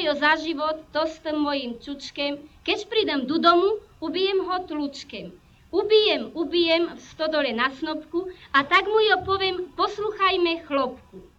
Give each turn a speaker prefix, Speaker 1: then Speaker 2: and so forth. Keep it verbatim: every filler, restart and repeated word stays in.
Speaker 1: jo za život, to s tým mojim čučkem, keď prídem do domu, ubijem ho tlučkem. Ubijem, ubijem v stodole na snopku a tak mu jo poviem, posluchajme chlopku.